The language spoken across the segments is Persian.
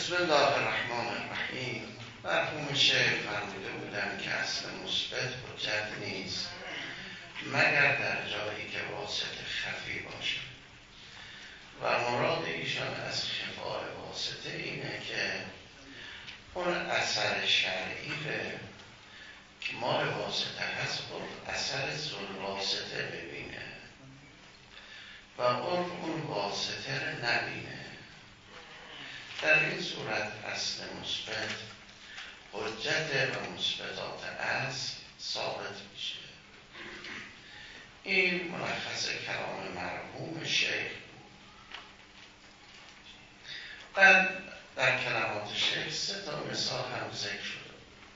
بسم الله الرحمن الرحیم. مرحوم شیخ فرموده بودند که اصل مثبت حجت نیست مگر در جایی که واسطه خفی باشد و مراد ایشان از خفای واسطه اینه که اون اثر شرعی که مال واسطه هست اثر ذل واسطه ببینه و اون واسطه رو نبینه. در این صورت اصل مثبت حجت و مثبتات اصل ثابت میشه. این ملخص کلام مرحوم شیخ. بعد در کلمات شیخ 3 مثال هم ذکر شده.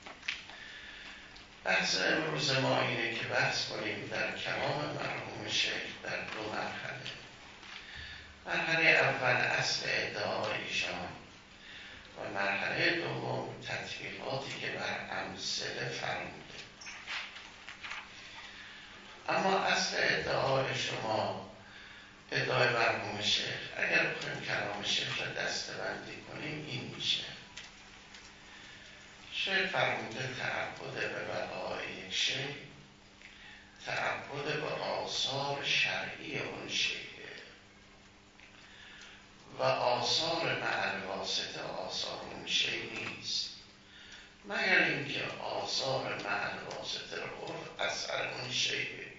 بحث امروز ما اینه که بحث کنیم در کلام مرحوم شیخ در 2 مرحله. مرحله اول اصل ادعای ایشان و مرحله دوم تطبیقاتی که بر امثله فرموده. اما اصل ادعای شما، ادعای مرحوم شیخ، اگر بخوایم کلام شیخ را دسته‌بندی کنیم این میشه. شیخ فرموده تعبد به بقای یک شیء تعبد به آثار شرعی اون شیء و آثار مع الواسطه آثار اون شیء نیست مگر اینکه آثار مع الواسطه رو اثر اون شیء ببینه.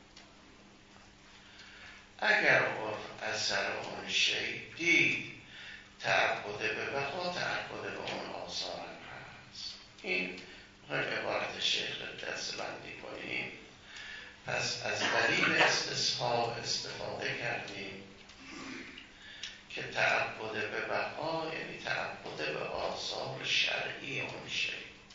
اگر اثر اون شیء دید تعبد به بقا تعبد به اون آثار هست. این عبارت شیخ رو دسته‌بندی کنیم. پس از دلیل استصحاب استفاده کردیم که تعبد به بقا یعنی تعبد به آثار شرعی اون شیء.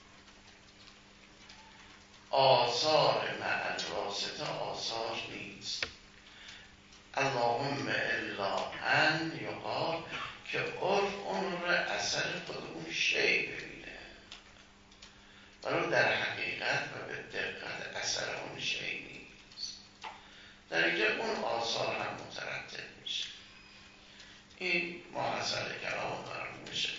آثار مع الواسطه آثار نیست. اللهم الا ان یقال که عرف اون رو اثر خود اون شیء ببینه، ولی در حقیقت و به دقت اثر اون شیء نیست. در اینجا اون آثار هم مترتب میشه. این محصل کلام مرحوم شیخ.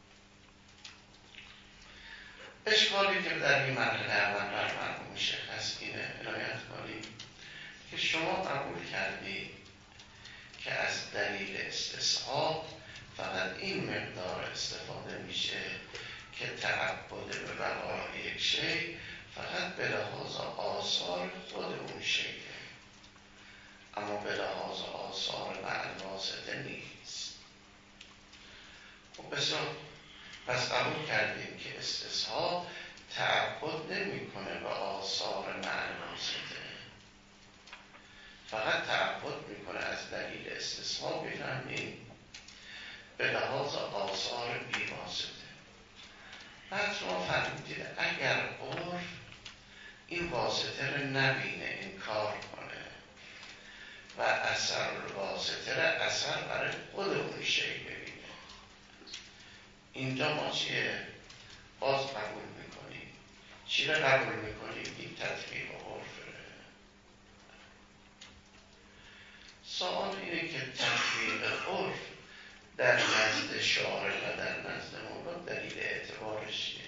اشکالی که در این مرحله اول بر مرحوم شیخ هست اینه، عنایت کنید که شما قبول کردید که از دلیل استصحاب فقط این مقدار استفاده میشه که تعبد به بقای یک شیء فقط به لحاظ آثار خود اون شیء، اما به لحاظ آثار مع الواسطه نیست. خب بسیار، پس قبول کردیم که استصحاب تعبد نمیکنه به آثار مع الواسطه، فقط تعبد میکنه از دلیل استصحاب بفهمیم به لحاظ آثار بی واسطه. بعد شما فهمیدید اگر عرف این واسطه رو نبینه، انکار کنه و اثر واسطه را اثر برای خود اون شیء ببینه، اینجا ما چیه؟ باز قبول میکنیم. چی را قبول میکنیم؟ این تطبیق عرفه. سوال اینه که تطبیق عرف در نزد شارع و در نزد مولا دلیل اعتبارش چیه؟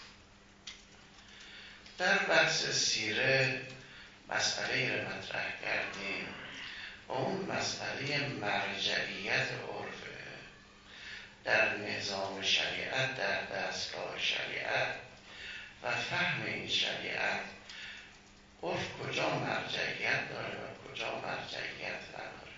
در بحث سیره مسئله را مطرح کردیم و اون مسئله مرجعیت عرفه در نظام شریعت، در دستگاه شریعت و فهم این شریعت. عرف کجا مرجعیت داره و کجا مرجعیت نداره.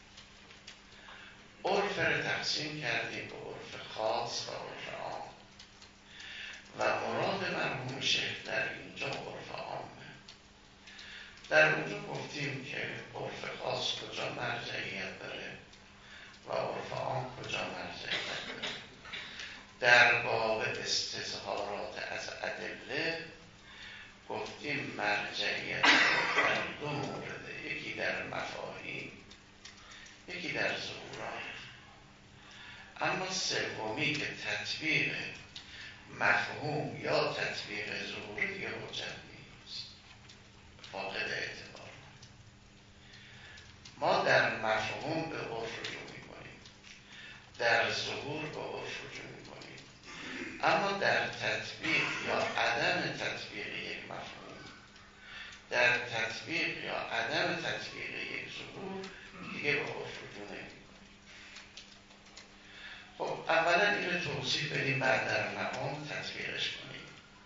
عرف رو تقسیم کردیم به عرف خاص و عرف عام و مراد مرحوم شیخ در اینجا عرف عامه. در اونجا گفتیم که عرف خاص کجا مرجعیت داره و عرف عام کجا مرجعیت داره. در باب استظهارات از ادله گفتیم مرجعیت در 2 مورده، یکی در مفاهیم یکی در ظهورات. اما سومی که تطبیق مفهوم یا تطبیق ظهور دیگه حجت نیست، فاقد اعتبار. ما در مفهوم به عرف رجوع می‌کنیم، در ظهور به عرف رجوع می‌کنیم. در تطبیق یا عدم تطبیق یک مفهوم، در تطبیق یا عدم تطبیق یک ظهور دیگه به عرف رجوع نمی‌کنه. خب اولا اینو توضیح بدیم، بعد در مقام تطبیقش کنیم.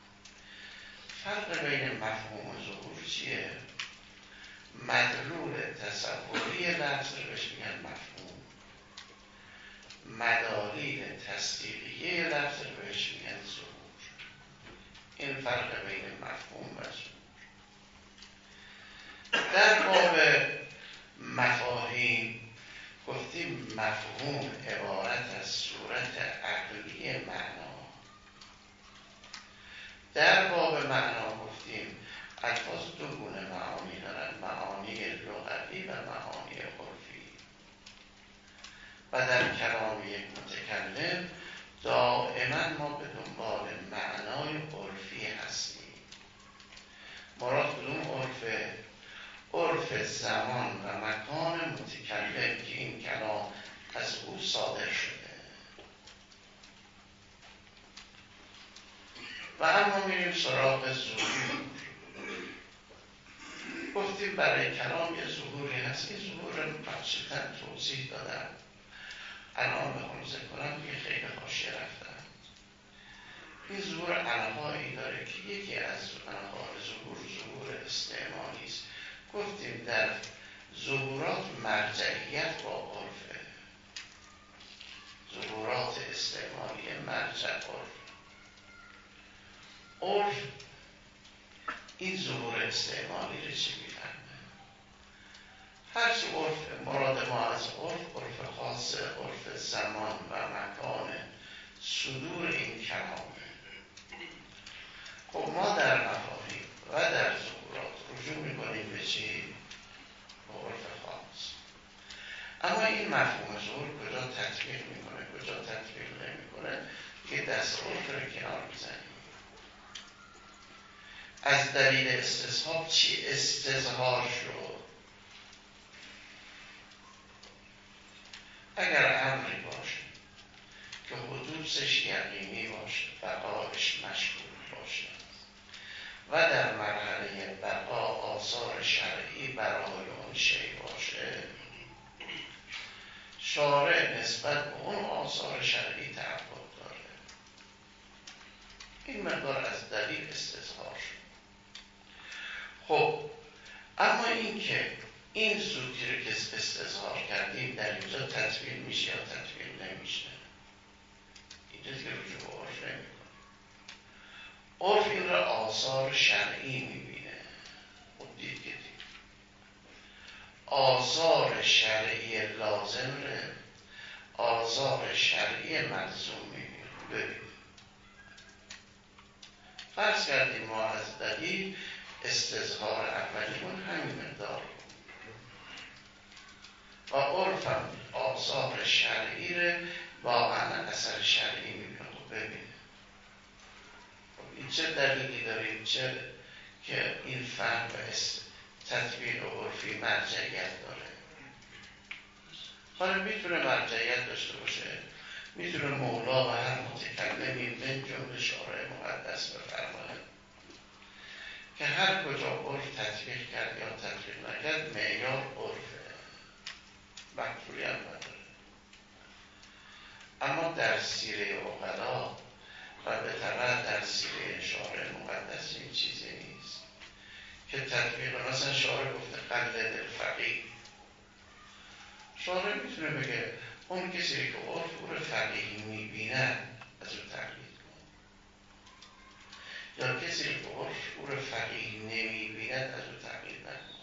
فرق بین مفهوم و ظهور چیه؟ مدلول تصوری لفظ رو بهش میگن مفهوم، مدالیل تصدیقیه لفظ رو بهش میگن ظهور. این فرق بین مفهوم و ظهور. در باب مفاهیم گفتیم مفهوم عبارت از صورت عقلی معنا. در باب معنا گفتیم الفاظ دو گونه معانی دارن، معانی لغوی و معانی عرفی. و در کلام یک متکلم دائما ما به دنبال معنای عرفی هستیم. مراد کدوم عرفه؟ عرف زمان و مکان متکلم که این کلام از او صادر شده. و اما میریم سراغ ظهور. گفتیم برای کلام یه ظهوری هست. این ظهور رو مبسوطاً توضیح دادم، الان بخوام ذکر کنم که خیلی حاشیه رفتم. این ظهور انواعی داره که یکی از انواع ظهور استعمالی است. گفتیم در ظهورات مرجعیت با عرفه، ظهورات استعمالی مرجع عرف این ظهور استعمالی رو چی میفهمه؟ هرچی عرف، مراد ما از عرف خاص، عرف زمان و مکان صدور این کلامه. خب ما در مفاهیم و در ظهورات رجوع میکنیم به چی؟ به عرف خاص. اما این مفهوم ظهور کجا تطبیق میکنه، کجا تطبیق نمیکنه، که دست عرف رو کنار میزنیم. از دلیل استصحاب چی استظهار شد؟ اگر امری باشه که حدوثش یقینی باشه، بقایش مشهور باشه و در مرحله بقا آثار شرعی برای اون شی باشه، شارع نسبت به اون آثار شرعی تعهد داره. این مقدار از دلیل استظهار شد. خب اما این که این سوتی رو که استظهار کردیم در اینجا تطبیق میشه یا تطبیق نمیشه، اینجا که رجوع به عرف نمیکنه. عرف این را آثار شرعی میبینه. خب دید که دید آثار شرعی لازم ره، آثار شرعی ملزوم میبینه. ببینید فرض کردیم ما از دلیل استظهار اولیمون همین مقدار و عرفم آثار شرعی رو واقعا اثر شرعی میبینه. خب ببینید این چه دلیلی داریم چه که این فهم و تطبیق عرفی مرجعیت داره؟ حالا میتونه مرجعیت داشته باشه، میتونه مولا و هر متکلمی من جمله شارع مقدس بفرماید که هر کجا عرف تطبیق کرد یا تطبیق نکرد معیار عرفه، مقبولی هم نداره. اما در سیره عقلا و به طبع در سیره شارع مقدس این چیزی نیست که تطبیق. مثلا شارع گفته قلد الفقیه، شارع میتونه بگه اون کسی که عرف او رو فقیه میبینن از اون تقلید کن، یا کسی که عرف او رو فقیه نمیبیند از اون تقلید نکن.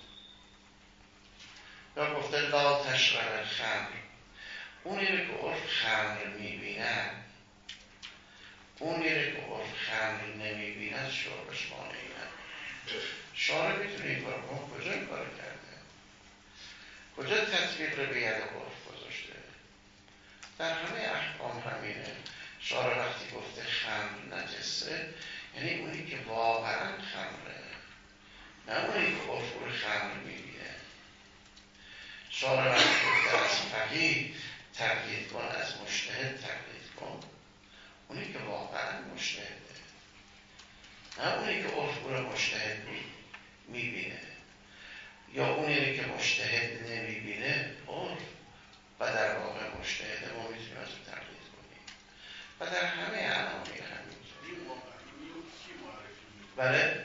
یا گفته لا تشرب الخمر، اونی که عرف خمر میبینن، اونی که عرف خمر نمیبیند شربش مانعی نداره. شارع میتونه این کار کنه. کجا این کار کرده؟ کجا تطبیق رو به ید عرف گذاشته؟ در همه احکام همینه. شارع وقتی گفته خمر نجسه یعنی اونی که واقعا خمره، نه اونی که عرف رو خمر میبینه. شارع وقتی گفته از فقیه تقلید کن، از مجتهد تقلید کن، اونی که واقعا مجتهد او رو مجتهد میبینه یا اونی که مجتهد نمیبینه عرف و در واقع مجتهد ما میتونیم از اون تقلید کنیم و در همه عناوین همینطور. بله؟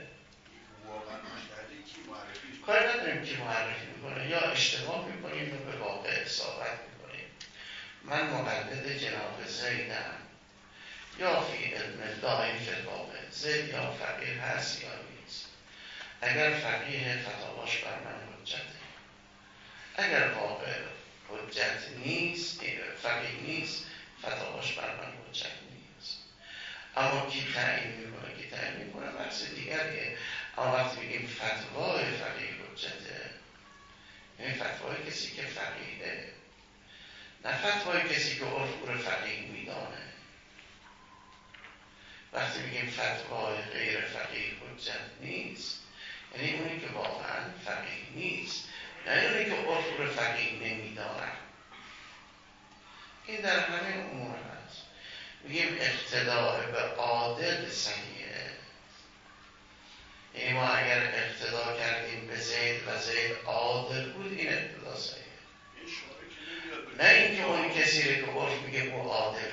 کاری نداریم که معرفی میکنه یا اشتباه میکنیم و به واقع اصابت میکنیم. من مقلد جناب زیدم یا فی علم دائم فی الواقع، زید یا فقیه هست یا نیست. اگر فقیه فتاواش بر من حجته، اگر واقع حجت نیست، فقیه نیست، فتاواش بر من حجت نیست. اما کی تعیین میکنه؟ کی تعیین میکنه بحث دیگریه. اما وقتی بگیم فتوای فقیه حجته، یعنی فتوای کسی که فقیه، نه فتوای کسی که عرف او رو فقیه میدانه. وقتی بگیم فتوای غیر فقیه حجت نیست، یعنی اونی که واقعا فقیه نیست، یعنی اونی که عرف او رو فقیه نمیدانه. این در همه امور هست. میگیم اقتداء به عادل صحیحه، یعنی ما اگر اقتدا کردیم به زید و زید عادل بود، این اقتدا صحیحه. نه اینکه اون کسی رو که عرف میگه او عادله،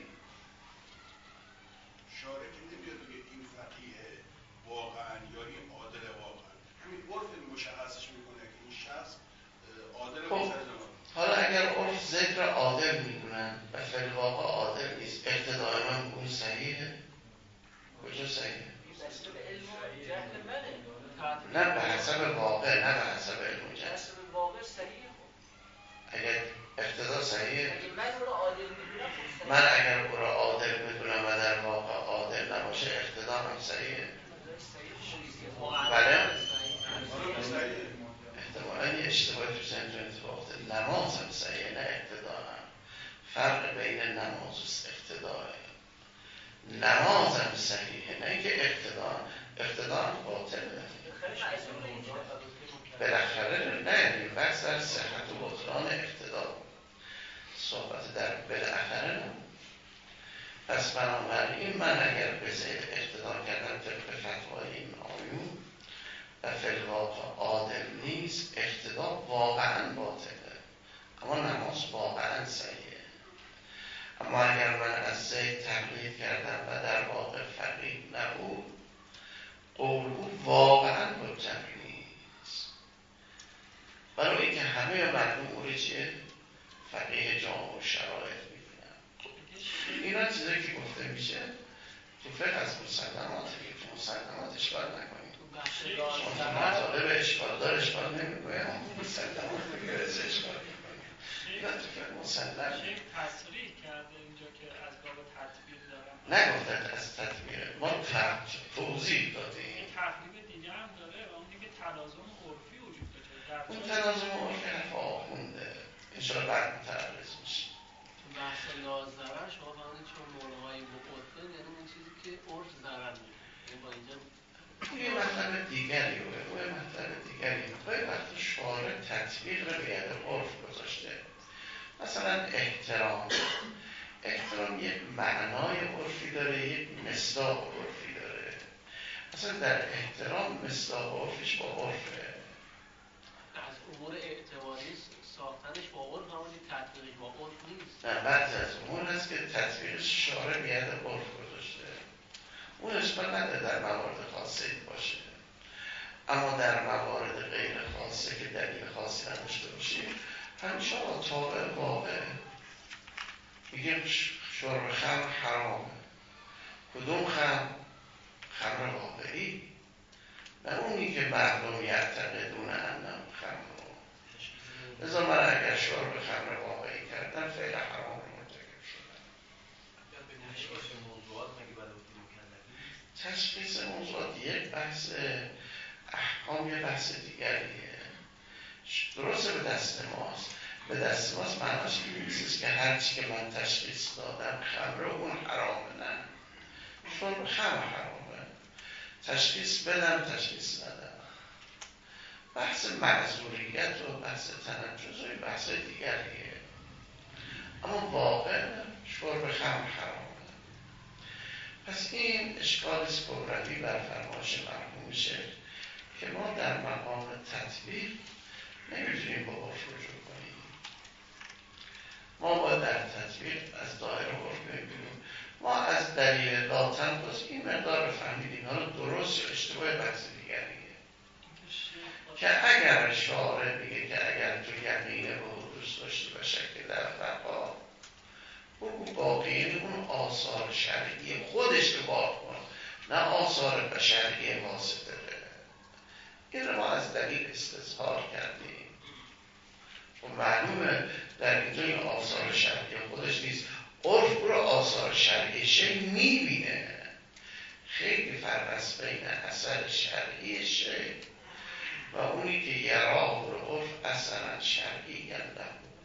شارع که نمیاد بگه این فقیه واقعا یا این عادل واقعا، همین عرف مشخصش میکنه که این شخص عادل مستجاب. حالا اگر عرف زید را عادل میدونن و فی الواقع عادل نیست، اقتدای من اون صحیحه؟ کجا صحیحه؟ نه به حسب واقع، نه به حسب علم جهل. حسب واقع صحیحه. اگر اقتدا صحیحه، اگه من او را عادل میدونم، من اگر او را عادل بدونم و در واقع عادل نباشه، اقتدا هم صحیحه. بله؟ احتمالا یه اشتباهی تو ذهنتون اتفاق افتاد. نماز هم صحیحه، نه اقتدا هم. فرق بین نماز و اقتداه. نماز هم صحیحه، نه اینکه اقتدا هم باطله. بالاخره نه، یعنی بحث در صحت و بطلان اقتدا، صحبت در بالاخره نه. پس بنابراین من اگر به زید اقتدا کردم طبق فتوای این آیون و فی الواقع عادل نیست، اقتدا واقعا باطله، اما نماز واقعا صحیحه. اما اگر من از زید تقلید کردم و در واقع فقیه نبود، قول او واقعا حجت نیست، برای اینکه همه مردم او رو چیه؟ فقیه جامع و شرایط میبینن. اینا چیزایی که گفته میشه تو فقه از مسلمات، که مسلمات اشکال نکنید. شما مطالب اشکال دار اشکال نمیکنید، مسلمات بگرز اشکال میکنید. اینا تو فقه مسلم شیخ تصریح کرده اینجا که از باب تطبیق دارم، نگفتد از تطبیق، ما توضیح دادیم. این تقریب دیگه هم داره و اون دیگه تلازم عرفی وجود داره. اون تلازم عرفی حرف آخونده، انشاءالله بعد متعرض میشه. تو بحث لاز ضرر شما فهمید چون مولوهای با عرفه، یعنی اون چیزی که عرف ضرر میده، یعنی با اینجا یه مطلب دیگری و یه مطلب دیگری باید وقتی شارع تطبیق رو به ید عرف گذاشته. مثلا احترام یک معنای عرفی داره، یک مصداق عرفی داره. مثلا در احترام مصداق عرفیش با عرفه. از امور اعتباری ساختنش با عرف، همونی تطبیقش با عرف نیست. نه، بعضی از امور هست که تطبیقش شارع به ید عرف گذاشته، اون اشکال نداره در موارد خاصه باشه، اما در موارد غیر خاصه که دلیل خاصی نداشته باشیم، همیشه با طابع واقع میگیم شرب خمر حرامه. کدوم خمر واقعی؟ نه اونی که مردم یعتقدون انم خمر. لذا من اگر شرب خمر واقعی کردم فعل حرام رو مرتکب شدم. تشخیص موضوعات مگه برای مکلفین؟ تشخیص موضوعات یک بحث، احکام یه بحث دیگریه. درسته به دست ماست، به دست ماست معناش این نیست که هرچی که من تشخیص دادم خمره اون حرامه. نه، شرب خمر حرامه، تشخیص بدم تشخیص ندم. بحث معذوریت و بحث تنجز و بحث دیگریه، اما واقع شرب خمر حرامه. پس پس این اشکال است کبروی بر فرمایش مرحوم شیخ که ما در مقام تطبیق نمیتونیم با عرف رجوع کنیم. ما باید در تطبیق از دایره عرف ببینیم. ما از دلیل لا تنقص این مقدار فهمیدیم، حالا درست یا اشتباه بحث دیگریه که اگر شاعر میگه که اگر تو یقینه به حدوث داشتی و شکل در فرقا بگو باقی اون آثار شرعی خودش رو باق کن، نه آثار بشری واسطه بره. این رو ما از دلیل استظهار کردیم و معلومه در اینجا این آثار شرعی خودش نیست. عرف رو آثار شرعی شی میبینه. خیلی فرق است بین اثر شرعی شی و اونی که یراه رو عرف اثرا شرعی گنده.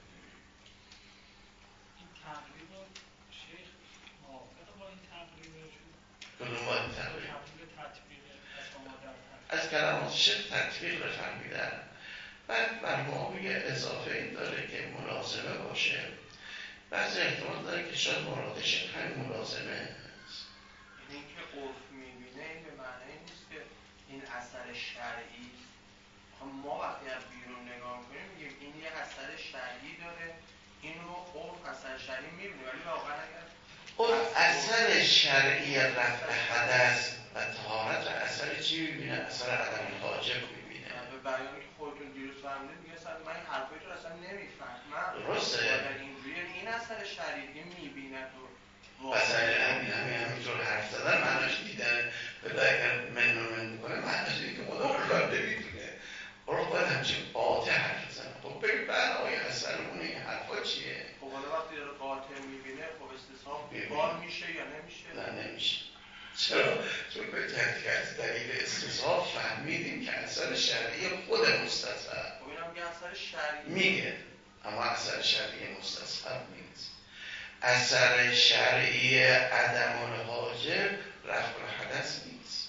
این تقریب رو شیخ موافقه با این تقریبشون؟ کدوم با این تقریب؟ تقریب تطبیق اسلام در تطبیق از کلمات شیخ تطبیق رو فهمیدن. بعد مرحوم یه اضافه این داره که ملازمه باشه. بعضی احتمال داره که شاید مرادش همین ملازمه است. این که عرف میبینه این به معنی نیست که این اثر شرعی. ما وقتی از بیرون نگاه کنیم میگیم این یه اثر شرعی داره، اینو عرف اثر شرعی میبینه، ولی واقعا اگر عرف اثر شرعی رفع حدث و طهارت و اثر چی میبینه؟ اثر عدم حاجب میبینه. به بیانی که خودتون دیروز فهمیدید میگه اصلا من این حرفای تو اصلا نمیفهمم. درسته. اگر اینجوری این اثر شرعی میبینه تو مثلا همینطور حرف زدن معناش دیدن ولی اگر منون میکنه معناش اینه که خدا رو نمیدونه. برو باید همچین قاطع حرف بزنه. خب ببین بنای اثرمونه این حرفا چیه؟ خب حالا وقتی داره قاطع میبینه خب استصحاب بار میشه یا نمیشه؟ نه نمیشه. چرا؟ چون به جهتی که از دلیل استصحاب فهمیدیم که اثر شرعی خود مستصحب خب این هم یه اثر شرعی میگه، اما اثر شرعی مستصحب نیست. اثر شرعی عدم الحاجب رفع حدث نیست،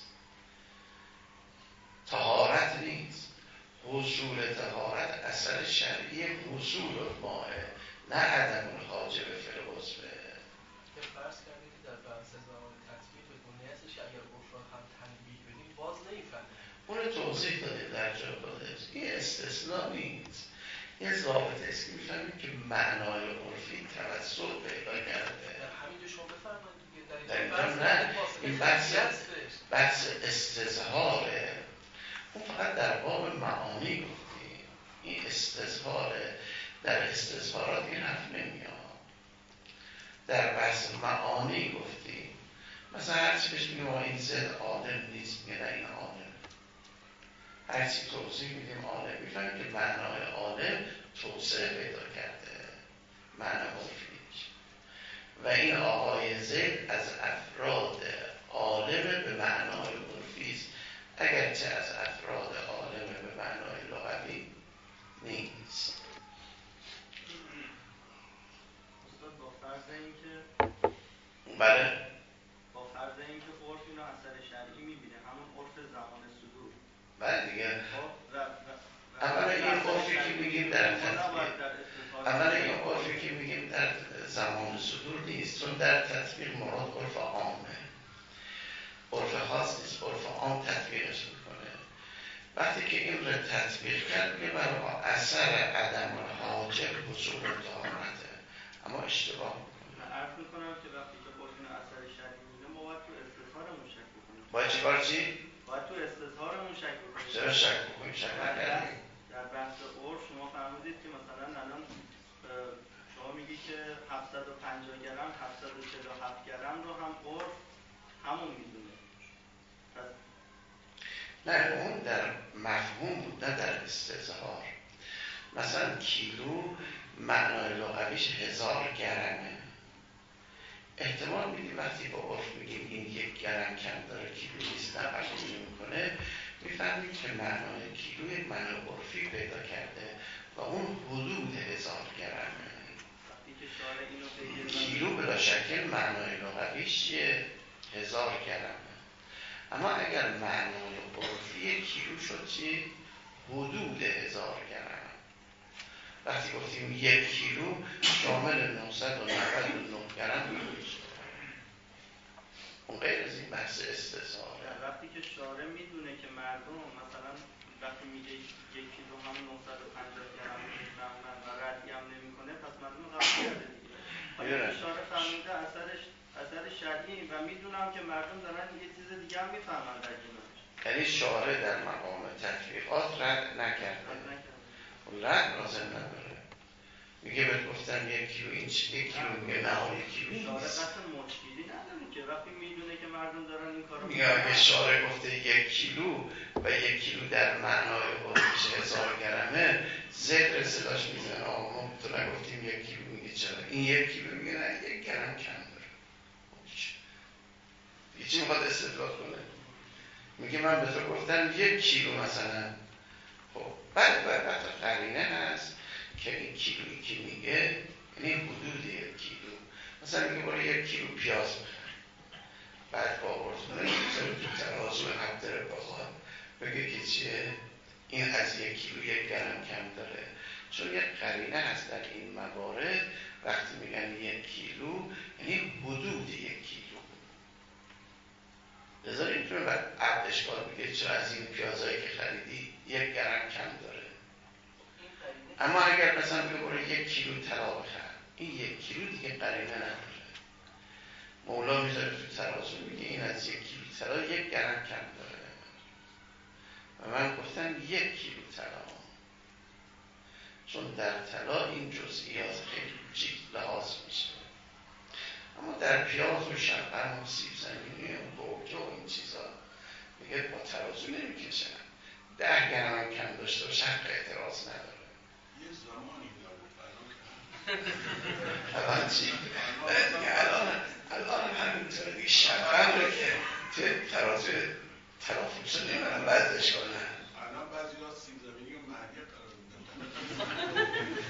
طهارت نیست. حصول طهارت اثر شرعی حصول ماه، نه عدم الحاجب فی العضو. که فرض کردیم که در بحث زمان تطبیق بنیتش اگر عرف را هم تنبیه بدیم باز نمیفهمیم. اون توضیح داده در جا داده. این استثناء نیست. یه ضابط است که میفهمیم که معنای عرفی توسط پیدا کرده. در همینجا شما بفرمایید دیگه در اینجا نه، این بحث استظهاره. اون فقط در باب معانی گفتیم. این استظهاره. در استظهارات این حرف نمیاد. در بحث معانی گفتیم. مثلا هرچی بهش میگیم این زد عالم نیست، میگه این عالم. هرچی توضیح میدیم عالم، میفهمیم که معنای عالم توسعه پیدا کرده، معنی عرفیش. و این آقای زید از افراد عالم به معنای عرفیست، اگرچه از افراد عالم به معنای لغوی نیست. استاد با فرض اینکه بله عرف اینو اثر شرعی میبینه، همون عرف زمان صدور. بله دیگه. خب اولا این عرفی که میگیم در تطبیق، اولا این عرفی که میگیم در زمان صدور نیست، چون در تطبیق مراد عرف عامه، عرف خاص نیست. عرف عام تطبیقش میکنه. وقتی که این رو تطبیق کرد میگه برای اثر عدم الحاجب حصول طهارته، اما اشتباه میکنه. من عرض میکنم که وقتی که عرف اینو اثر شرعی میبینه ما باید تو استظهارمون شک بکنیم. باید چیکار چی؟ باید تو استظهارمون شک بکنیم. چرا شک بکنیم؟ شک نکردیم. در بحث عرف شما فهمیدید که مثلا الان شما میگی که 750 گرم 747 گرم رو هم عرف همون میدونه. نه اون در مفهوم بود، نه در استظهار. مثلا کیلو معنای لغویش 1000 گرمه. احتمال میدیم وقتی با عرف میگیم این 1 گرم کم داره کیلو نیست، نه قبول میکنه، میفهمیم که معنای کیلو یک معنای عرفی پیدا کرده و اون حدود 1000 گرمه. کیلو بلا شکل معنای لغویش 1000 گرمه. اما اگر معنای عرفی کیلو شد چی؟ حدود 1000 گرم. وقتی گفتیم 1 کیلو شامل 999 گرم میشه، اون غیر بحث استظهار. وقتی که شارع میدونه که مردم مثلا وقتی میگه 1 کیلو هم 950 گرم میفهمن و ردی هم نمیکنه، پس مردم قبول کرده دیگه. حالا شارع فهمیده اثر شرعی و میدونم که مردم دارن یه چیز دیگه هم میفهمن در کنارش. یعنی شارع در مقام تطبیقات رد نکرده، رد لازم نداره. میگه بهت گفتم 1 کیلو، این 1 کیلو میگه نه 1 کیلو نیست. شارع قصد مشکلی نداره که وقتی میدونه که مردم دارن این کارو میگه اگه شارع گفته 1 کیلو و 1 کیلو در معنای خودش 1000 گرمه، ذکر صداش میزنه ما تو نگفتیم 1 کیلو، میگه چرا این 1 کیلو میگه نه 1 گرم کم داره. چی میخواد استدلال کنه؟ میگه من به تو گفتم 1 کیلو مثلا. خب بعد قرینه هست که این کیلویی که میگه یعنی حدود 1 کیلو. مثلا میگه برای 1 کیلو پیاز بخر، بعد با ارزونه میذاره تو ترازو حد رفاقات بگه که چیه این از 1 کیلو 1 گرم کم داره. چون یک قرینه هست در این موارد، وقتی میگن 1 کیلو یعنی حدود 1 کیلو. لذا اینطور بعد عبد اشکال میگه چرا از این پیازایی که خریدی 1 گرم کم داره. اما اگر مثلا بگه برای 1 کیلو طلا بخر، این 1 کیلو دیگه قرینه نداره. مولا میذاره تو ترازو میگه این از 1 کیلو طلا 1 گرم کم داره و من گفتم 1 کیلو طلا. چون در طلا این جزئیات خیلی کوچیک لحاظ میشه، اما در پیاز و شبرم و سیب زمینی و گوجه و این چیزا میگه با ترازو نمیکشن. 10 گرم هم کم داشته باشه حق اعتراض نداره. یه زمانی داره الان چی؟ الان همینطور دیگه شبرم رو که ترازو تلافروش رو نمیرن وزش کنن. الان بعضی ها سیب زمینی و مهریه قرار میدن.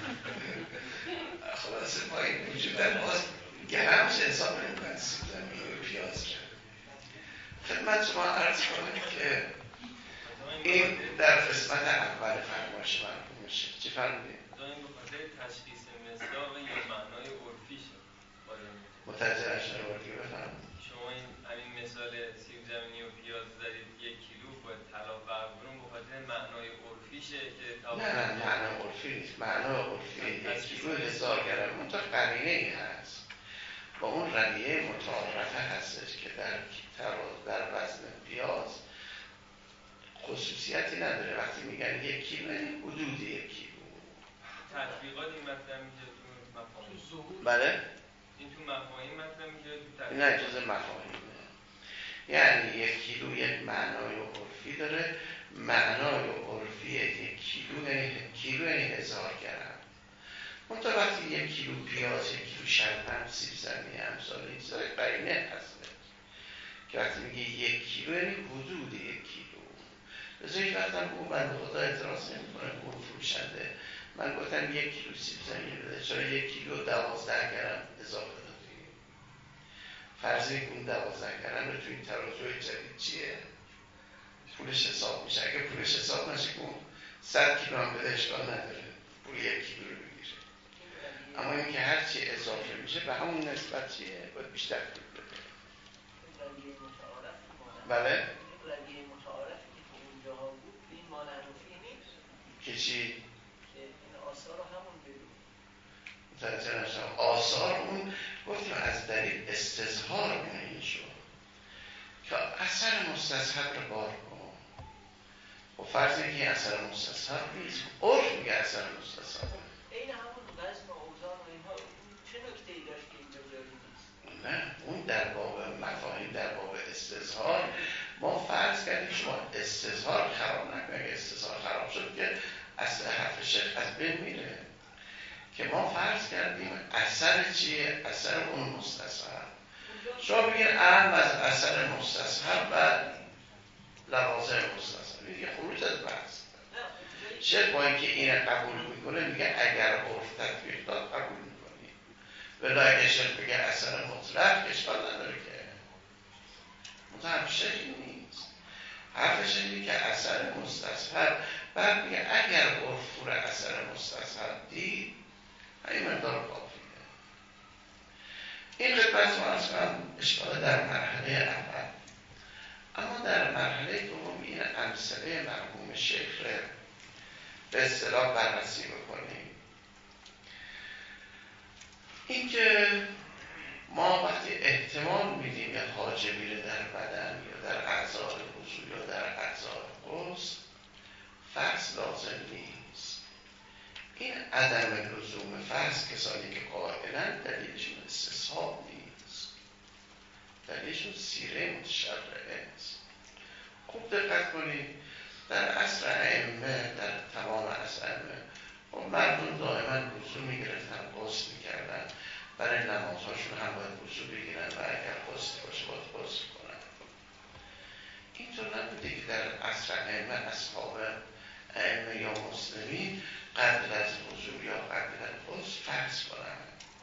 خلاصه با این وجود در باز گرمش حساب نمیکنن سیب زمینی و پیاز رو. خدمت شما عرض کنم که این در قسمت اول فرمایش مرحوم میشه. چی فرمودید؟ این بخاطر تشخیص مصداق یا معنای عرفیشه. متوجه اشاره دیگه بفرمایید. شما این همین مثال سیب زمینی و پیاز زدید 1 کیلو با طلا فرق کنون بخاطر معنای عرفیشه که نه معنای عرفی نیست. معنای عرفی 1 کیلو 1000 گرم منتها قرینه ای هست با اون رویه متعارفه هستش که در وزن پیاز خصوصیتی نداره. وقتی میگن 1 کیلو یعنی حدود 1 کیلو. تطبیقات این مطلب میگه تو مفاهیم. بله؟ این تو مفاهیم مطلب میگه تو تطبیقات. نه جز مفاهیمه. یعنی 1 کیلو یک معنای عرفی داره. معنای عرفی 1 کیلو یعنی 1000 گرم. منتها وقتی 1 کیلو پیاز، 1 کیلو شبنم، سیب زمینی امثال این چیزای قرینه هست که وقتی میگه 1 کیلو یعنی حدود 1 کیلو. بذار هیچ وقت هم من به خدا اعتراض نمی‌کنم به اون فروشنده. من گفتم 1 کیلو سیب زمینی بده، چرا 1 کیلو 12 گرم اضافه دادی؟ فرضی که اون 12 گرم رو تو این ترازوی جدید چیه؟ پولش حساب میشه. اگه پولش حساب نشه که اون 100 کیلو هم بده اشکال نداره، پول 1 کیلو رو بگیره. اما این که هر چی اضافه میشه به همون نسبت چیه؟ باید بیشتر پول بده. بله؟ رویه متعارفی که تو اونجاها بود این مانعرفی نیست که چی؟ که این آثار رو همون بگو متوجه نشدم. آثار اون گفتیم از دلیل استظهار معین شد که اثر مستصحب رو بار کن. و فرض اینکه این اثر مستصحب نیست، عرف میگه اثر مستصحب. این همون وزن و اوزان و اینها چه نکته‌ای داشت که اینجا جاری نیست؟ نه اون در باب مفاهیم، در باب استظهار ما فرض کردیم شما استظهار خراب نکنه. اگه استظهار خراب شد که اصل حرف شیخ از بین میره. که ما فرض کردیم اثر چیه؟ اثر اون مستصحب. شما بگید اهم از اثر مستصحب و لوازم مستصحب میگه خروج از بحث. شیخ با اینکه این قبول میکنه میگه اگر عرف تطبیق داد قبول میکنی، ولی اگه شیخ بگه اثر مطلق اشکال نداره که حرف شیخ نیست. حرفش اینه که اثر مستصحب، بعد میگه اگر عرف تو اثر مستصحب دید این مقدار کافیه. این خدمت ما از کنم اشکال در مرحله اول. در مرحله دوم این امثله مرحوم شیخ به اصطلاح بررسی بکنیم. اینکه ما وقتی احتمال میدیم یک حاجبی رو در بدن یا در اعضای وضو یا در اعضای غسل، فرض لازم نیست. این عدم لزوم فرض کسانی که قائلن دلیلشون استصحاب نیست، دلیلشون سیره متشرعه است. خوب دقت کنید، در عصر ائمه، در تمام عصر ائمه، مردم دائما وضو میگرفتن، غسل میکردن، برای نمازهاشون هم باید وضو بگیرن و اگر غسل باشه باید غسل کنن. اینطور نبوده که در عصر ائمه اصحاب ائمه یا مسلمین قبل از وضو یا قبل از غسل فرض کنن،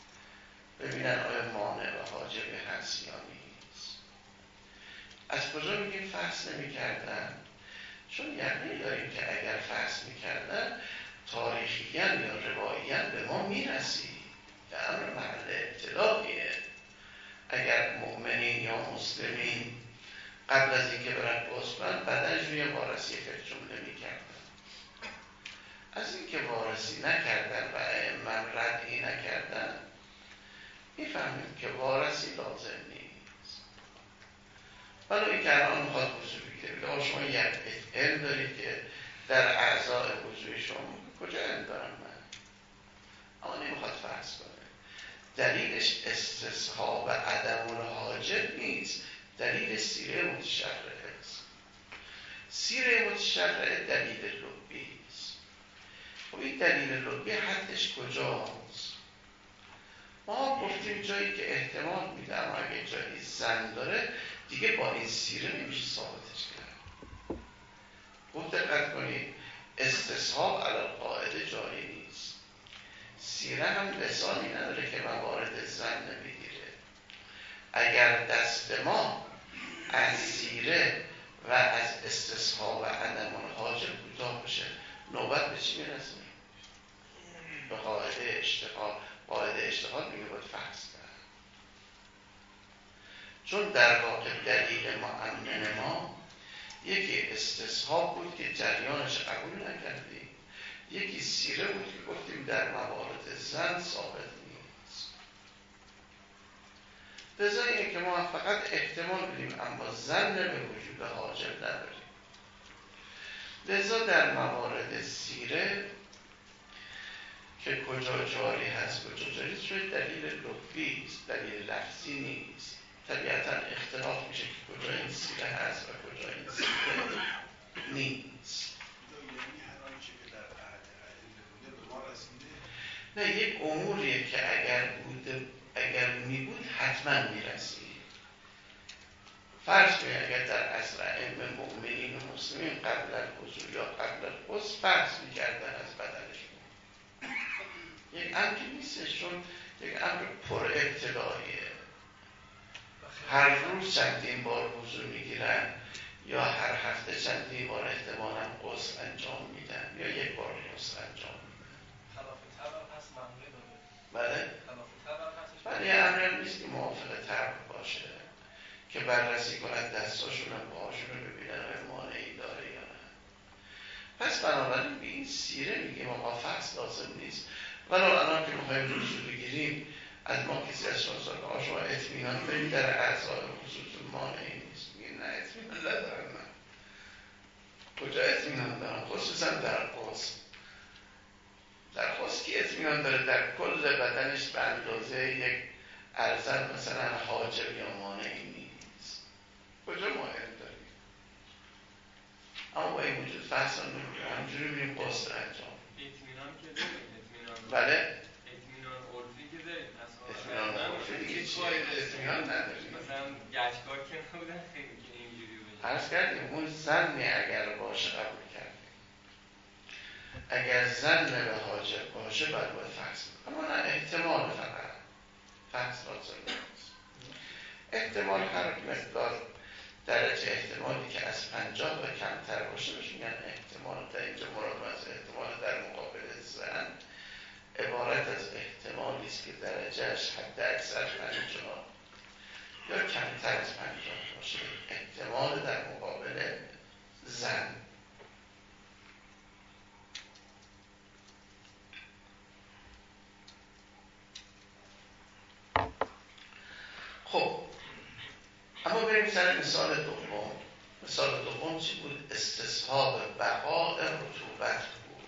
ببینن آیا مانع و حاجب هست یا نیست. از کجا میگیم فرض نمیکردن؟ چون یقین داریم که اگر فرض میکردن تاریخیاً یا رواییاً به ما میرسید، در امر محل اطلاعیه. اگر مؤمنین یا مسلمین قبل از اینکه برن غسل کنن بدنش روی وارسی فکر جمله میکردن، از اینکه وارسی نکردن و ائمه ردعی نکردن میفهمیم که وارسی لازم نیست. ولی این که الان میخواد وضو بگیره، شما یک علم دارید که در اعضای وضوی شما، کجا علم دارم من؟ اما نمیخواد فرض کنه. دلیلش استصحاب و عدم الحاجب نیست، دلیل سیره متشرعه است. سیره متشرعه دلیل لغوی است. خب این دلیل لغوی حدش کجاست؟ ما گفتیم جایی که احتمال میده، اما اگه جایی زن داره دیگه با این سیره نمیشه ثابتش کرد. خوب دقت کنید، استصحاب علی القاعده جایی نیست. سیره هم لسانی نداره که موارد زن نمیگیره. اگر دست ما از سیره و از استصحاب و عدم الحاجب کوتاه بشه، نوبت به چی میرسه؟ به قاعده اشتغال. قاعده اشتغال میگه باید فرض کرد، چون در واقع دلیل مؤمن ما یکی استصحاب بود که جریانش قبول نکردیم، یکی سیره بود که گفتیم در موارد زن ثابت نیست. لذا اینه که ما فقط احتمال بدیم اما زن به وجود حاجب نداریم. لذا در موارد سیره که کجا جاری هست کجا جاری شده دلیل لغوی است، دلیل لفظی نیست. طبیعتا اختلاف میشه که کجا این سیره هست و کجا این سیره نیست. نه، یک اموریه که اگر می بود حتما میرسید. فرض کنید اگر در عصر ائمه مؤمنین و مسلمین قبل از وضو یا قبل از غسل فرض میکردن از بدنشون، یک امری نیستش، چون یک امر پر ابتداییه. هر روز چندین بار وضو میگیرن یا هر هفته چندین بار احتمالاً غسل انجام میدن یا یک بار غسل انجام میدن. خلاف طبع هست معمولی داره. بله؟ خلاف طبع هستش. ولی امر نیست که موافق طبع باشه که بررسی کنند دستاشون و پاهاشون رو ببینن مانعی داره یا نه. پس بنابراین به این سیره میگیم آقا فرض لازم نیست. ولی الان که میخوایم وضو بگیریم از ما کسی از شما اطمینان داریم در اعضای خصوص مانعی نیست. میگه نه اطمینان ندارم من. کجا اطمینان دارم؟ خصوصا در غسل. در غسل کی اطمینان داره در کل بدنش به اندازه یک ارزن مثلا حاجب یا مانعی نیست؟ کجا ما علم داریم؟ اما با این وجود فحصا نمیگه همجوری میریم غسل انجام. اطمینان که داریم، اطمینان. بله؟ اطمینان عرفی که داریم. اطمینان عرفی دیگه چیه؟ اطمینان نداریم. مثلا گچکار که نبودن خیلی که اینجوری بشه. عرض کردیم اون زنی اگر باشه قبول کردیم. اگر زن به حاجب باشه باید فرض کنیم. اما نه احتمال فقط. فرض لازم نیست. احتمال هر مقدار درجه احتمالی که از 50 و کمتر باشه بهش میگن احتمال. در اینجا مراد از احتمال در مقابل زن عبارت از احتمالی است که درجهش حد اکثر 50 یا کمتر از 50 باشه، احتمال در مقابل زن. خب اما بریم سر مثال دوم. مثال دوم چی بود؟ استصحاب بقاء رطوبت بود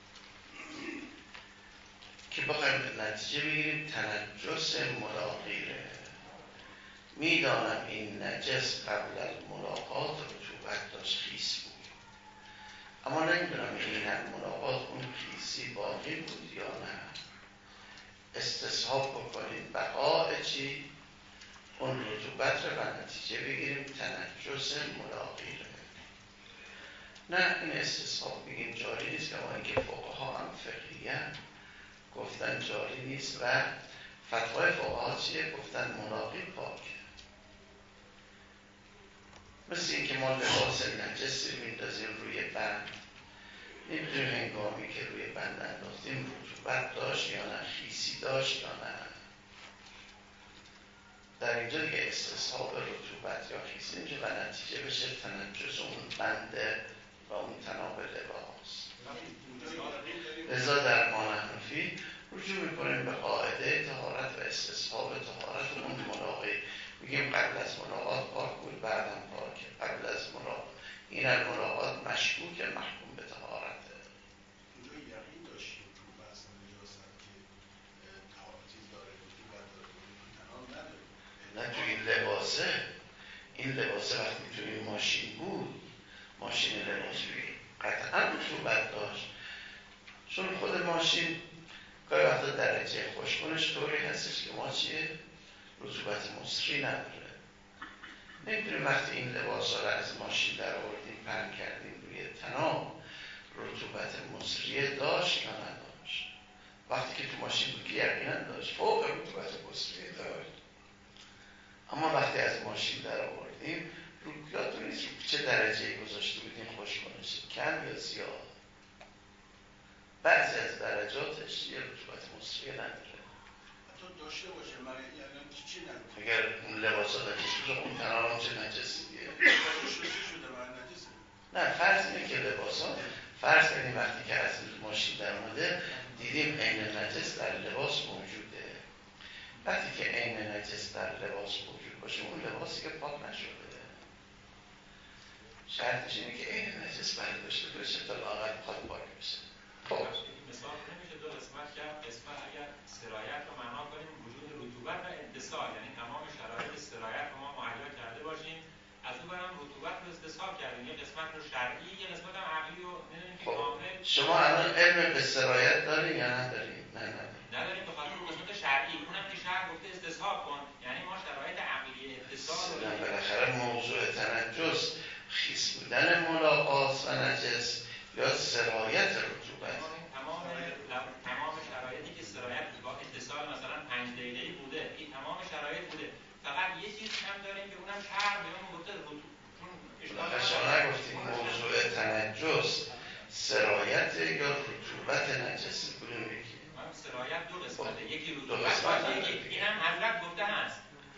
که بخوایم نتیجه بگیریم تنجس ملاقیره. میدانم این نجس قبل از ملاقات رطوبت داشت، خیس بود، اما نمیدونم این ملاقات اون خیسی باقی بود یا نه. استصحاب بکنیم بقاء چی؟ اون رطوبت رو و نتیجه بگیریم تنجس ملاقیره. نه این استصحاب بگیم جاری نیست، که ما اینکه فقها هم فقهیه گفتن جاری نیست و فتوای فقها چیه؟ گفتن ملاقی پاکه. مثل این که ما لباس نجسی میندازیم روی بند، نمیدونیم هنگامی که روی بند انداختیم رطوبت داشت یا نه، خیسی داشت یا نه. در اینجا دیگه استصحاب رطوبت یا خیسی نمیشه و نتیجه بشه تنجس اون بنده و اون تناب لباس. لذا در ما حنفی رجوع میکنیم به قاعده طهارت و استصحاب طهارت اون ملاقی. میگیم قبل از ملاقات پاک بود، بعدم پاکه. قبل از ملاقات این ملاقات مشکوکه، محکوم به طهارته. اونجا یقین داشتیم تو بحث نجاست که چیز داره، رطوبت داره، تناب نداره. نه تو این لباسه وقتی تو این ماشین بود، ماشین لباسویی قطعا رطوبت داشت، چون خود ماشین گاهی وقتا درجه خشکونش طوری هستش که ما چیه؟ رطوبت مصری نداره. نمیدونیم وقتی این لباس ها رو از ماشین در آوردیم پهن کردیم روی تناب رطوبت مصری داشت یا نداشت. وقتی که تو ماشین بود که یقینا داشت، فوق رطوبت مصری داشت. اما وقتی از ماشین در آوردیم یادتون نیست چه درجه‌ای گذاشته بودیم خشکونش، کم یا زیاد. بعضی از درجاتش یه رطوبت مصری نداره. حتی داشته باشه من یعنی چی نداره. اگر اون لباس ها نجس بشه اون تنها چه نجسی دیگه شده من نجسه. نه فرض اینه که لباس ها، فرض کنیم وقتی که از ماشین در اومده دیدیم عین نجس در لباس موجوده. وقتی که عین نجس در لباس موجود باشه اون لباسی که پاک نشده، شرطش اینه که عین نجس برداشته بشه تا لااقل بخواد پاک بشه. خب مثال نمیشه دو قسمت کرد. قسمت اگر سرایت رو معنا کنیم وجود رطوبت و اتصال، یعنی تمام شرایط سرایت رو ما مهیا کرده باشیم، از اون برم رطوبت رو استصحاب کردیم. یه قسمت رو شرعی، یه قسمت هم عقلی رو میدونیم که کامل. شما الان علم به سرایت دارین یا ندارین؟ نداریم به خاطر قسمت شرعی، اونم که شرع گفته استصحاب کن، یعنی ما شرایط عقلی اتصال رو بالاخره موضوع تنجس خیس بودن ملاقات و نجس یا سرایت رطوبت. تمام شرایطی که سرایت با اتصال مثلا 5 دقیقه‌ای بوده، این تمام شرایط بوده. فقط یه چیز کم داریم که اونم شرع بهمون گفته بالاخره شما نگفتیم موضوع تنجس سرایت یا رطوبت نجس بودون بگیم. سرایت دو قسمته، یکی رطوبت یکی اینم حضرت گفته هست.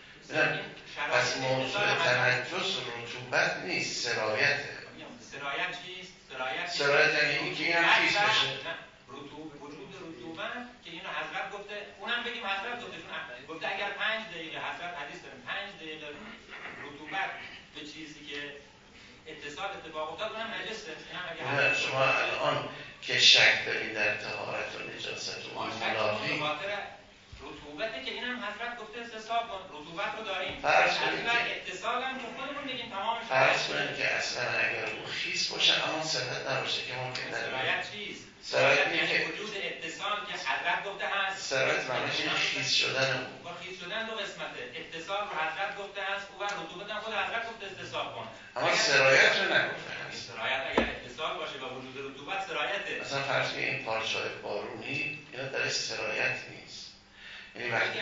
پس موضوع تنجس رطوبت نیست، سرایته. سرایت چیست؟ سرایت یعنی این که این هم خیس بشه. وجود رطوبت که اینو حضرت گفته، اونم بگیم حضرت گفته، چون گفته اگر 5 دقیقه حضرت حدیث داریم 5 دقیقه رطوبت به چیزی که اتصال اتفاق افتاد اونم نجسه. شما الان که شک دارید در طهارت و نجاست و اون ملاقی رطوبته که اینم حضرت گفته استصحاب کن، رطوبت رو داریم. فرض کنید که اتصال هم که خودمون بگیم تمام شد. فرض کنید که اصلا اگر اون خیس باشه اما سرایت نباشه که ممکن نداره. سرایت چیست؟ سرایت یعنی وجود اتصال که حضرت گفته هست. سرایت معنیش این خیس شدن اون. با خیس شدن دو قسمته. اتصال رو حضرت گفته هست و رطوبت هم خود حضرت گفته استصحاب کن. اما سرایت رو نگفته هست. سرایت اگر اتصال باشه با وجود رطوبت سرایته. مثلا فرض کنید این پارچه‌های بارونی اینا درش سرایت نیست. یعنی وقتی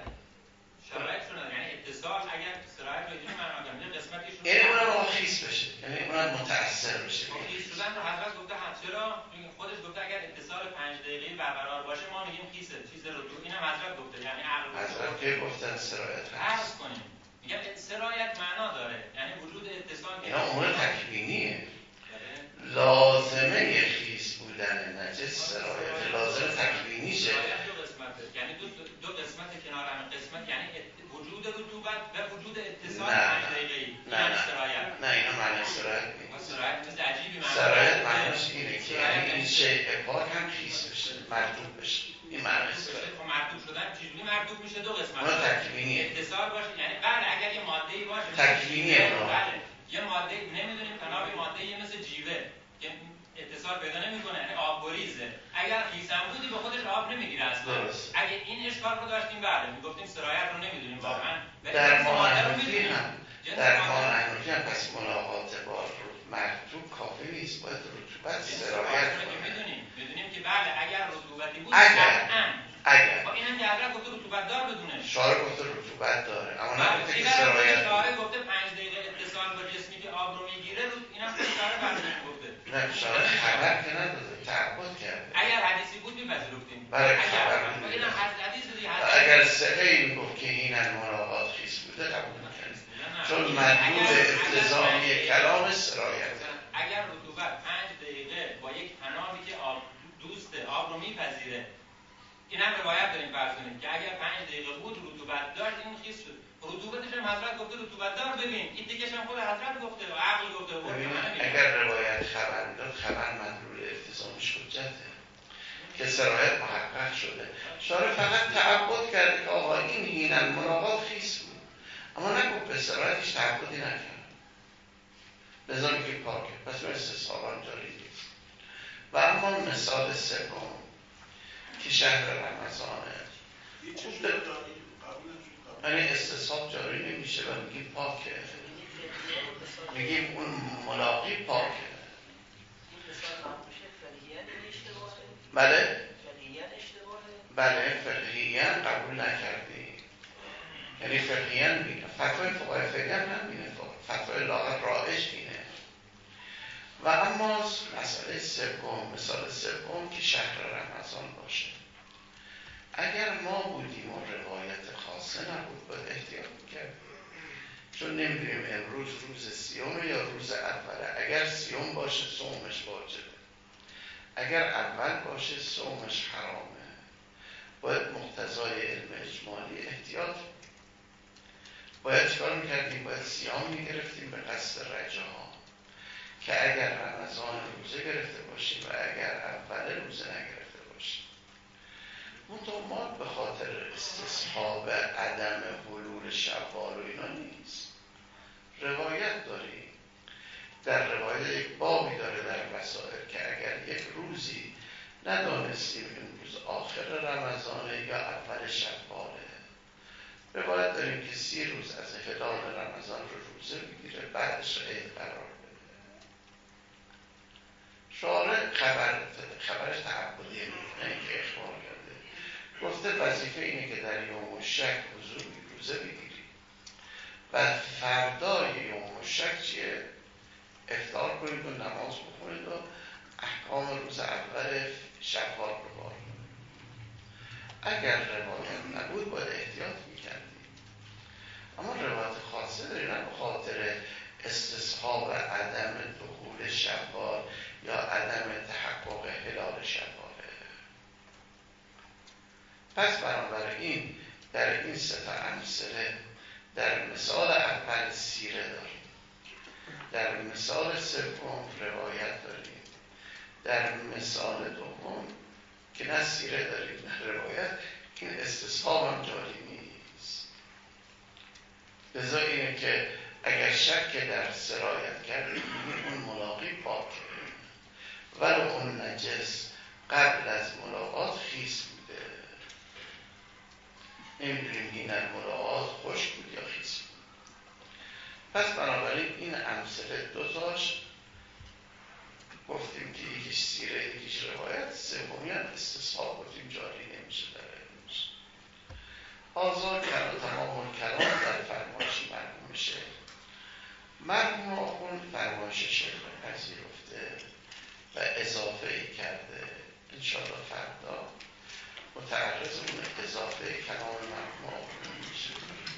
شرایط شدن یعنی اتصال اگر سرایت رو اینجوری معنا کنیم یه قسمتیشون یعنی اونم خیس بشه، یعنی اونم متأثر بشه. خیس شدن رو حضرت گفته هست. چرا؟ خودش گفته اگر اتصال 5 دقیقه‌ای برقرار باشه ما میگیم خیسه، چیز رطوبت. اینم حضرت گفته، یعنی عقل حضرت که گفتن سرایت هست. عرض کنیم میگم سرایت معنا داره شیء پاک هم خیس بشه، مرطوب بشه. این معنی است. خب مرطوب شدن چجوری مرطوب میشه؟ دو قسمت. اون تکوینیه. اتصال باشه، یعنی بله اگر یه ماده‌ای باشه تکوینیه. بله یه ماده نمیدونیم تناب ماده‌ای مثل جیوه که اتصال پیدا نمیکنه، یعنی آب گریزه. اگر خیسم بودی به خودش آب نمیگیره اصلا. اگه این اشکال رو داشتیم بله میگفتیم سرایت رو نمیدونیم واقعا. در ماهنوفی هم پس ملاقات با مرطوب کافی نیست، باید رطوبت سرایت کنه. میدونیم که بله اگر رطوبتی بود اگر با اینم که حضرت گفته رطوبت دار بدونه. شارع گفته رطوبت داره اما نگفته که سرایت. شارع گفته 5 دقیقه اتصال با جسمی که آب رو میگیره، اینم شارع برنامه گفته. نه شارع خبر که نداده، تعبد کرده. اگر حدیثی بود میپذیرفتیم. برای خبر بود. اینم حدیث بود. اگر ثقه‌ای میگفت که این ملاقات خیس بوده قبول می‌کنیم. چون مطلوب التزامی کلام سرایت. اگر رطوبت 5 دقیقه با یک حنابی که آب دوسته آب رو میپذیره، این هم روایت داریم فرض کنیم که اگر 5 دقیقه بود رطوبت داشت این خیس شد. رطوبتش هم حضرت گفته رطوبت دار ببین، این دیگه‌ش هم خود حضرت گفته و عقل گفته. اگر روایت خبر میداد خبر مدلول التزامش حجته که سرایت محقق شده. شارع فقط تعبد کرده که آقا این هینن ملاقات خیس بود، اما نگفت به سرایتش تعبدی نکرد. لذا میگه پاکه، پس به استصحابان جاری نیست. و اما مثال سوم که شهر رمضانه، یعنی استصحاب جاری نمیشه و میگیم پاکه، میگیم اون ملاقی پاکه. بله فقهیاً قبول نکردیم، یعنی فقهیاً بینه فتوای فقهای فقهیاً هم بینه، فتوای لاغت رایج بینه. و اما مسئله سوم، مثال سوم که شهر رمضان باشه. اگر ما بودیم و روایت خاصه نبود باید احتیاط میکردیم، چون نمیدونیم امروز روز سیومه یا روز اوله. اگر سیوم باشه صومش واجبه، اگر اول باشه صومش حرامه. باید مقتضای علم اجمالی احتیاط. باید چکار میکردیم؟ باید صیام میگرفتیم به قصد رجا که اگر رمضان روزه گرفته باشیم و اگر اول روزه نگرفته باشیم. منطقه ما به خاطر استصحاب عدم حلول شوال و اینا نیست. روایت داریم، در روایت یک بابی داره در وسائل که اگر یک روزی ندانستیم این روز آخر رمضانه یا اول شواله، روایت داریم که 30 روز از هلال رمضان رو روزه بگیره، بعدش عید قرار بده. شارع خبرش تعبدیه نه اینکه اخبار کرده. گفته وظیفه اینه که در یوم شک حضور روزه بگیری و فردای یوم شک چیه؟ افطار کنید و نماز بخونید و احکام روز اول شوال رو بار. اگر روایت نبود باید احتیاط میکردیم، اما روایت خاصه داریم، نه به خاطر استصحاب عدم دخول شوال یا عدم تحقق هلال شواله. پس بنابراین در این سه تا امثله، در مثال اول سیره داریم، در مثال سوم روایت داریم، در مثال دوم که نه سیره داریم نه روایت، این استصحاب هم جاری نیست. لذا اینه که اگر شک در سرایت کردیم اون ملاقی پاکه، ولو اون نجس قبل از ملاقات خیس بوده. نمیدونیم این ملاقات خوش بود یا خیس بود. پس بنابراین این امثله دوتاش گفتیم که یکیش سیره یکیش روایت، سومی هم استصحاب گفتیم جاری نمیشه در علمش. آزاد تمام کلام در فرمایش مرحوم شیخ. مرحوم آخوند فرمایش شیخ پذیرفته و اضافه ای کرده. انشاءالله فردا متعرض اون اضافه کلام مرحوم آخوند میشه.